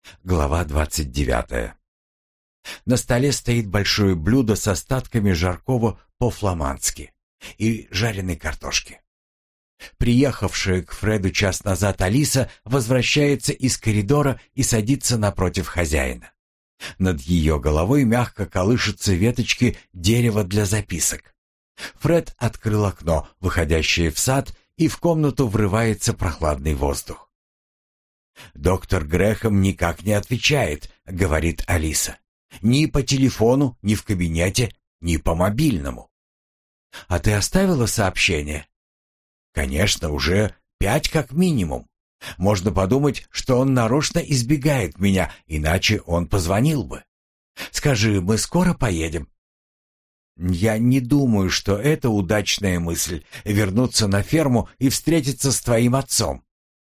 Глава 29. На столе стоит большое блюдо с остатками жаркого по-фламандски и жареной картошки. Приехавшая к Фреду час назад Алиса возвращается из коридора и садится напротив хозяина. Над ее головой мягко колышутся веточки дерева для записок. Фред открыл окно, выходящее в сад, и в комнату врывается прохладный воздух. «Доктор Грэхэм никак не отвечает», — говорит Алиса. «Ни по телефону, ни в кабинете, ни по мобильному». «А ты оставила сообщение?» «Конечно, уже 5 как минимум. Можно подумать, что он нарочно избегает меня, иначе он позвонил бы. Скажи, мы скоро поедем?» «Я не думаю, что это удачная мысль — вернуться на ферму и встретиться с твоим отцом.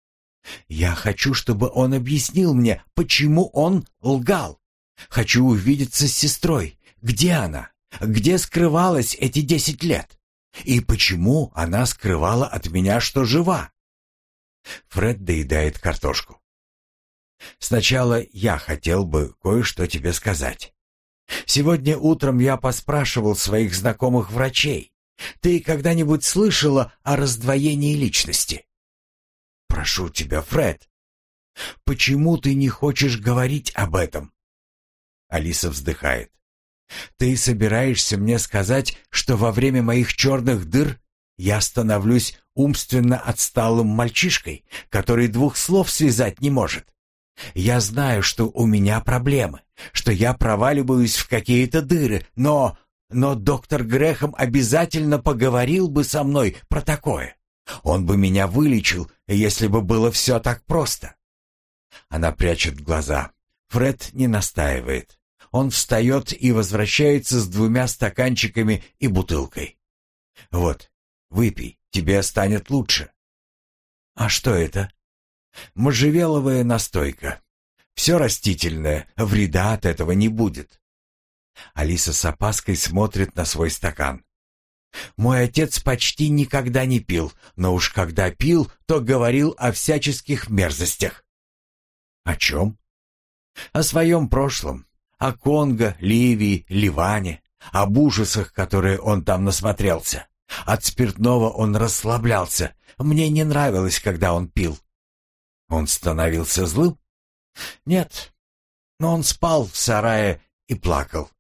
Я хочу, чтобы он объяснил мне, почему он лгал. Хочу увидеться с сестрой. Где она? Где скрывалась эти 10 лет? И почему она скрывала от меня, что жива?» Фред доедает картошку. «Сначала я хотел бы кое-что тебе сказать. Сегодня утром я поспрашивал своих знакомых врачей. Ты когда-нибудь слышала о раздвоении личности?» «Прошу тебя, Фред, почему ты не хочешь говорить об этом?» Алиса вздыхает. «Ты собираешься мне сказать, что во время моих черных дыр я становлюсь умственно отсталым мальчишкой, который 2 слов связать не может? Я знаю, что у меня проблемы, что я проваливаюсь в какие-то дыры, но доктор Грэхэм обязательно поговорил бы со мной про такое. Он бы меня вылечил, если бы было все так просто». Она прячет глаза. Фред не настаивает. Он встает и возвращается с 2 стаканчиками и бутылкой. «Вот, выпей, тебе станет лучше». «А что это?» «Можжевеловая настойка. Все растительное, вреда от этого не будет». Алиса с опаской смотрит на свой стакан. «Мой отец почти никогда не пил, но уж когда пил, то говорил о всяческих мерзостях». «О чем?» «О своем прошлом, о Конго, Ливии, Ливане, об ужасах, которые он там насмотрелся. От спиртного он расслаблялся. Мне не нравилось, когда он пил». «Он становился злым?» «Нет, но он спал в сарае и плакал».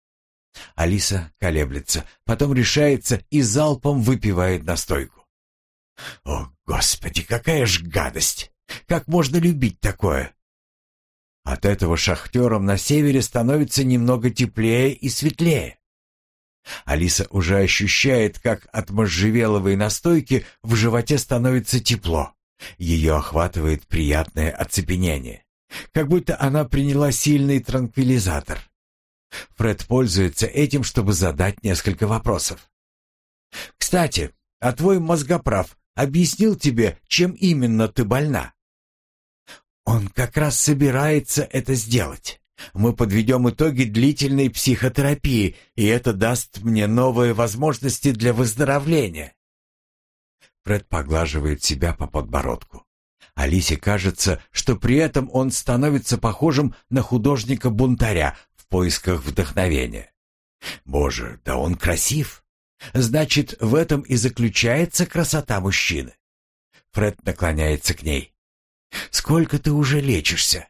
Алиса колеблется, потом решается и залпом выпивает настойку. «О, Господи, какая ж гадость! Как можно любить такое?» От этого шахтерам на севере становится немного теплее и светлее. Алиса уже ощущает, как от можжевеловой настойки в животе становится тепло. Ее охватывает приятное оцепенение, как будто она приняла сильный транквилизатор. Фред пользуется этим, чтобы задать несколько вопросов. «Кстати, а твой мозгоправ объяснил тебе, чем именно ты больна?» «Он как раз собирается это сделать. Мы подведем итоги длительной психотерапии, и это даст мне новые возможности для выздоровления». Фред поглаживает себя по подбородку. Алисе кажется, что при этом он становится похожим на художника-бунтаря в поисках вдохновения. Боже, да он красив! Значит, в этом и заключается красота мужчины. Фред наклоняется к ней. «Сколько ты уже лечишься?»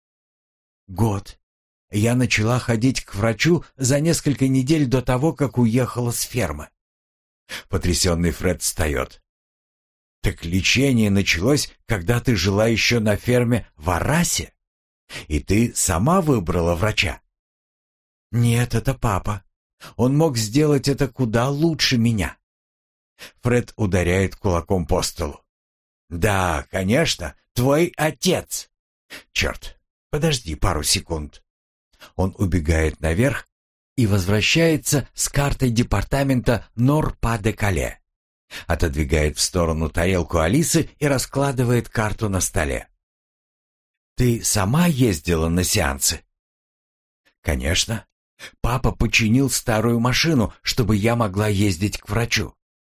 «Год. Я начала ходить к врачу за несколько недель до того, как уехала с фермы». Потрясенный Фред встает. «Так лечение началось, когда ты жила еще на ферме в Арасе? И ты сама выбрала врача?» «Нет, это папа. Он мог сделать это куда лучше меня». Фред ударяет кулаком по столу. «Да, конечно, твой отец». «Черт, подожди пару секунд». Он убегает наверх и возвращается с картой департамента Нор-Па-де-Кале. Отодвигает в сторону тарелку Алисы и раскладывает карту на столе. «Ты сама ездила на сеансы?» «Конечно. Папа починил старую машину, чтобы я могла ездить к врачу».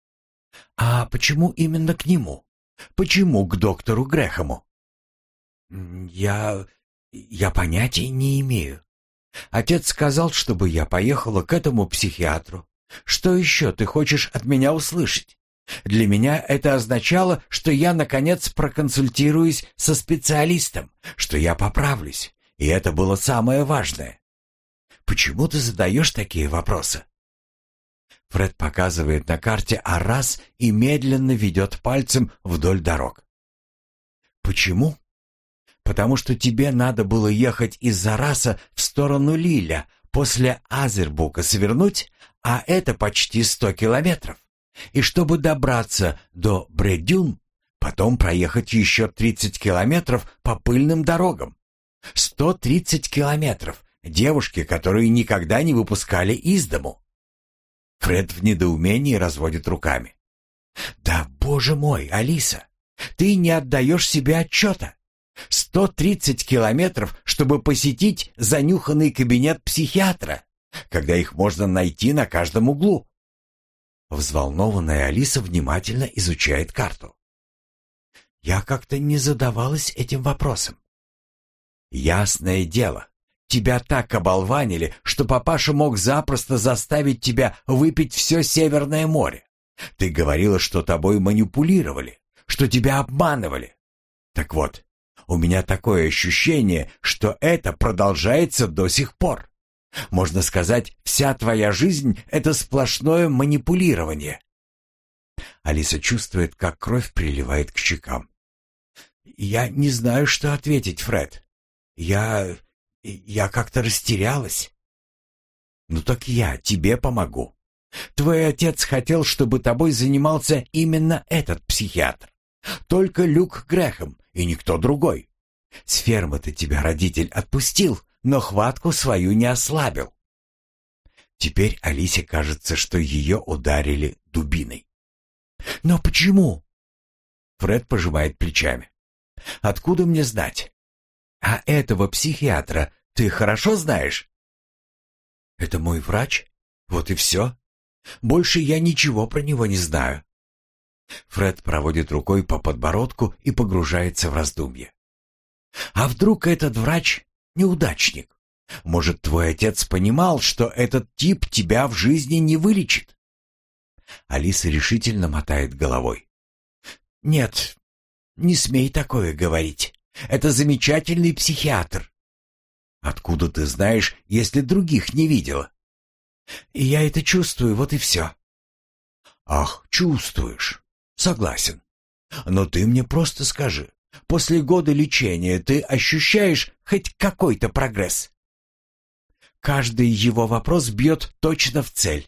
«А почему именно к нему? Почему к доктору Грэхэму?» «Я... Я понятия не имею. Отец сказал, чтобы я поехала к этому психиатру. Что еще ты хочешь от меня услышать? Для меня это означало, что я, наконец, проконсультируюсь со специалистом, что я поправлюсь, и это было самое важное. Почему ты задаешь такие вопросы? Фред показывает на карте Аррас и медленно ведет пальцем вдоль дорог. Почему? Потому что тебе надо было ехать из Арраса в сторону Лиля, после Азербука свернуть, а это почти 100 километров. И чтобы добраться до Бредюн, потом проехать еще 30 километров по пыльным дорогам. 130 километров. Девушки, которые никогда не выпускали из дому. Фред в недоумении разводит руками. Да, боже мой, Алиса, ты не отдаешь себе отчета. 130 километров, чтобы посетить занюханный кабинет психиатра, когда их можно найти на каждом углу. Взволнованная Алиса внимательно изучает карту. Я как-то не задавалась этим вопросом. Ясное дело, тебя так оболванили, что папаша мог запросто заставить тебя выпить все Северное море. Ты говорила, что тобой манипулировали, что тебя обманывали. Так вот, у меня такое ощущение, что это продолжается до сих пор. Можно сказать, вся твоя жизнь — это сплошное манипулирование. Алиса чувствует, как кровь приливает к щекам. Я не знаю, что ответить, Фред. Я как-то растерялась. Ну так я тебе помогу. Твой отец хотел, чтобы тобой занимался именно этот психиатр. Только Люк Грэхэм и никто другой. С фермы-то тебя родитель отпустил, но хватку свою не ослабил. Теперь Алисе кажется, что ее ударили дубиной. Но почему? Фред пожимает плечами. Откуда мне знать? А этого психиатра ты хорошо знаешь? Это мой врач? Вот и все. Больше я ничего про него не знаю. Фред проводит рукой по подбородку и погружается в раздумье. А вдруг этот врач неудачник? Может, твой отец понимал, что этот тип тебя в жизни не вылечит? Алиса решительно мотает головой. Нет, не смей такое говорить. Это замечательный психиатр. Откуда ты знаешь, если других не видела? Я это чувствую, вот и все. Ах, чувствуешь. Согласен. Но ты мне просто скажи, после года лечения ты ощущаешь хоть какой-то прогресс? Каждый его вопрос бьет точно в цель.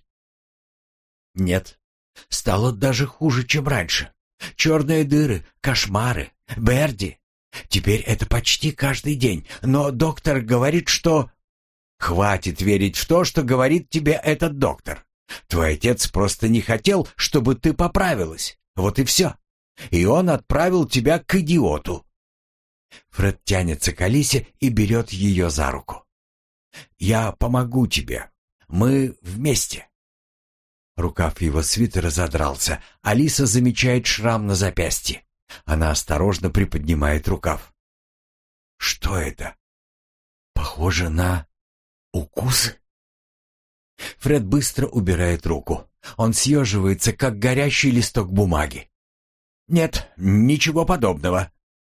Нет, стало даже хуже, чем раньше. Черные дыры, кошмары, Берди. Теперь это почти каждый день, но доктор говорит, что... Хватит верить в то, что говорит тебе этот доктор. Твой отец просто не хотел, чтобы ты поправилась. Вот и все. И он отправил тебя к идиоту. Фред тянется к Алисе и берет ее за руку. «Я помогу тебе. Мы вместе». Рукав его свитера задрался. Алиса замечает шрам на запястье. Она осторожно приподнимает рукав. «Что это? Похоже на укусы?» Фред быстро убирает руку. Он съеживается, как горящий листок бумаги. «Нет, ничего подобного».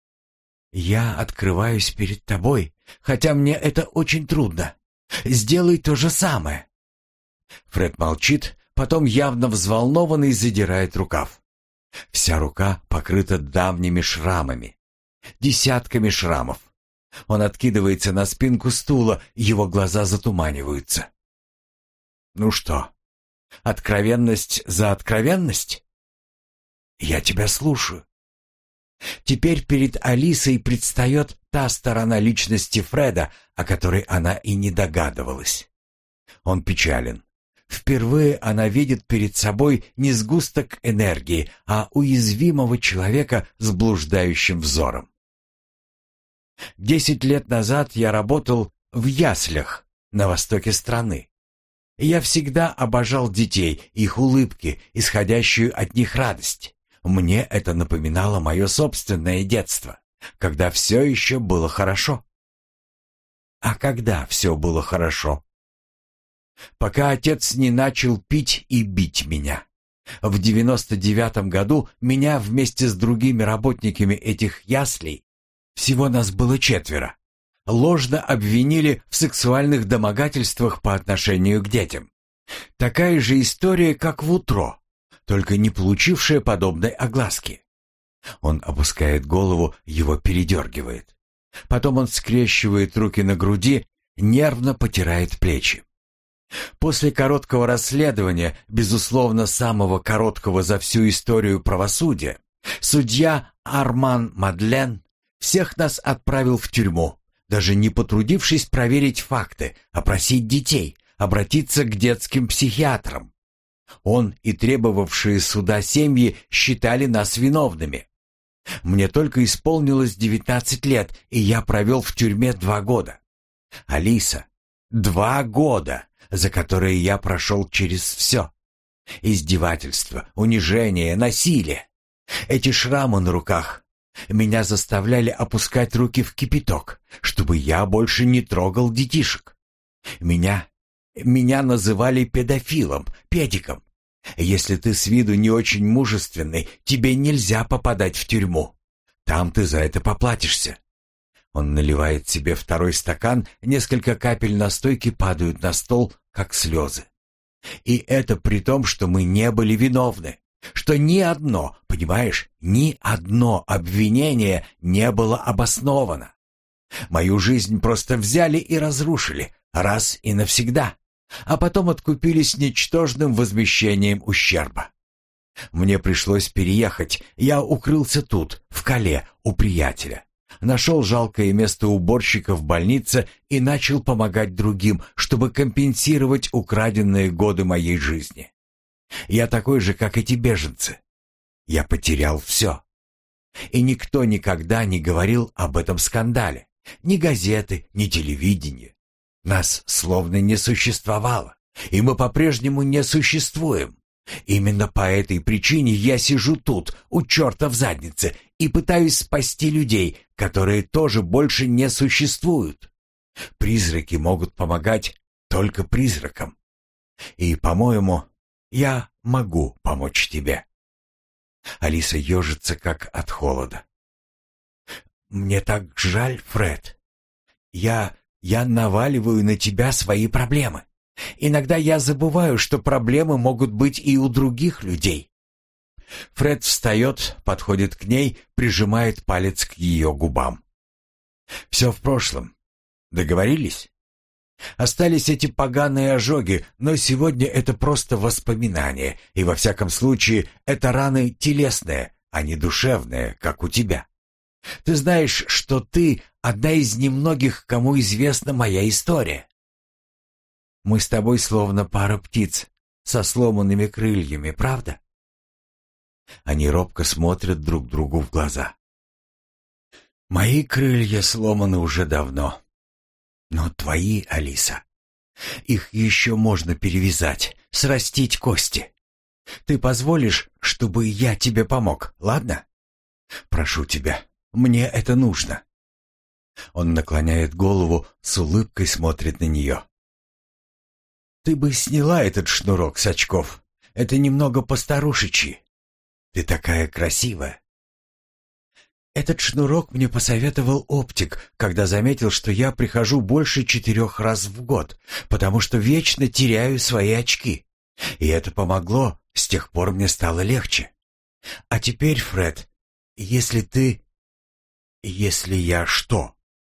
«Я открываюсь перед тобой, хотя мне это очень трудно. Сделай то же самое». Фред молчит, потом явно взволнованный задирает рукав. Вся рука покрыта давними шрамами. Десятками шрамов. Он откидывается на спинку стула, его глаза затуманиваются. «Ну что, откровенность за откровенность?» «Я тебя слушаю». Теперь перед Алисой предстает та сторона личности Фреда, о которой она и не догадывалась. Он печален. Впервые она видит перед собой не сгусток энергии, а уязвимого человека с блуждающим взором. 10 лет назад я работал в яслях на востоке страны. Я всегда обожал детей, их улыбки, исходящую от них радость. Мне это напоминало мое собственное детство, когда все еще было хорошо. А когда все было хорошо? Пока отец не начал пить и бить меня. В 99-м году меня вместе с другими работниками этих яслей, всего нас было 4, ложно обвинили в сексуальных домогательствах по отношению к детям. Такая же история, как в утро, только не получившая подобной огласки. Он опускает голову, его передергивает. Потом он скрещивает руки на груди, нервно потирает плечи. После короткого расследования, безусловно, самого короткого за всю историю правосудия, судья Арман Мадлен всех нас отправил в тюрьму, даже не потрудившись проверить факты, опросить детей, обратиться к детским психиатрам. Он и требовавшие суда семьи считали нас виновными. Мне только исполнилось 19 лет, и я провел в тюрьме 2 года. Алиса, 2 года, за которые я прошел через все. Издевательство, унижение, насилие. Эти шрамы на руках. Меня заставляли опускать руки в кипяток, чтобы я больше не трогал детишек. Меня называли педофилом, педиком. Если ты с виду не очень мужественный, тебе нельзя попадать в тюрьму. Там ты за это поплатишься. Он наливает себе 2-й стакан, несколько капель настойки падают на стол, как слезы. И это при том, что мы не были виновны, что ни одно, понимаешь, ни одно обвинение не было обосновано. Мою жизнь просто взяли и разрушили, раз и навсегда, а потом откупились ничтожным возмещением ущерба. Мне пришлось переехать, я укрылся тут, в Кале, у приятеля. Нашел жалкое место уборщика в больнице и начал помогать другим, чтобы компенсировать украденные годы моей жизни. Я такой же, как эти беженцы. Я потерял все. И никто никогда не говорил об этом скандале. Ни газеты, ни телевидение. Нас словно не существовало, и мы по-прежнему не существуем. Именно по этой причине я сижу тут, у черта в заднице, и пытаюсь спасти людей, которые тоже больше не существуют. Призраки могут помогать только призракам. И, по-моему, я могу помочь тебе. Алиса ежится, как от холода. Мне так жаль, Фред. Я наваливаю на тебя свои проблемы. Иногда я забываю, что проблемы могут быть и у других людей. Фред встает, подходит к ней, прижимает палец к ее губам. Все в прошлом. Договорились? Остались эти поганые ожоги, но сегодня это просто воспоминания, и во всяком случае это раны телесные, а не душевные, как у тебя. Ты знаешь, что ты одна из немногих, кому известна моя история. Мы с тобой словно пара птиц со сломанными крыльями, правда? Они робко смотрят друг другу в глаза. Мои крылья сломаны уже давно. Но твои, Алиса, их еще можно перевязать, срастить кости. Ты позволишь, чтобы я тебе помог, ладно? Прошу тебя, мне это нужно. Он наклоняет голову, с улыбкой смотрит на нее. Ты бы сняла этот шнурок с очков. Это немного постарушечьи. Ты такая красивая. Этот шнурок мне посоветовал оптик, когда заметил, что я прихожу больше 4 раз в год, потому что вечно теряю свои очки. И это помогло, с тех пор мне стало легче. А теперь, Фред, если я что?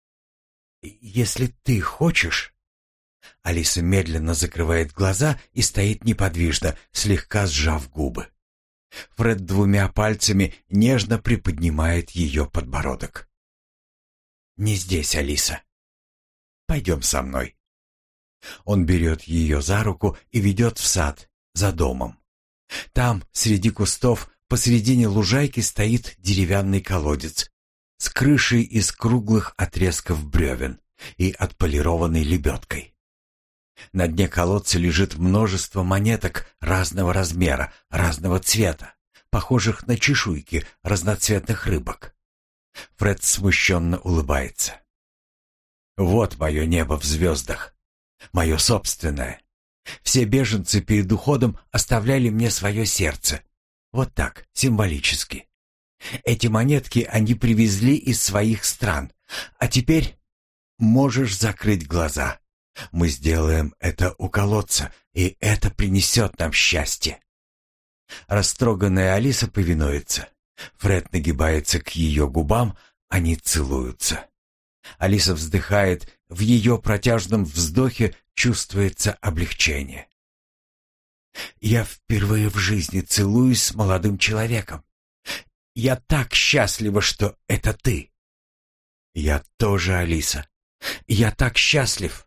Если ты хочешь... Алиса медленно закрывает глаза и стоит неподвижно, слегка сжав губы. Фред 2 пальцами нежно приподнимает ее подбородок. «Не здесь, Алиса. Пойдем со мной». Он берет ее за руку и ведет в сад, за домом. Там, среди кустов, посредине лужайки стоит деревянный колодец с крышей из круглых отрезков бревен и отполированной лебедкой. На дне колодца лежит множество монеток разного размера, разного цвета, похожих на чешуйки разноцветных рыбок. Фред смущенно улыбается. Вот мое небо в звездах. Мое собственное. Все беженцы перед уходом оставляли мне свое сердце. Вот так, символически. Эти монетки они привезли из своих стран. А теперь можешь закрыть глаза. Мы сделаем это у колодца, и это принесет нам счастье. Растроганная Алиса повинуется. Фред нагибается к ее губам, они целуются. Алиса вздыхает, в ее протяжном вздохе чувствуется облегчение. «Я впервые в жизни целуюсь с молодым человеком. Я так счастлива, что это ты». «Я тоже, Алиса. Я так счастлив».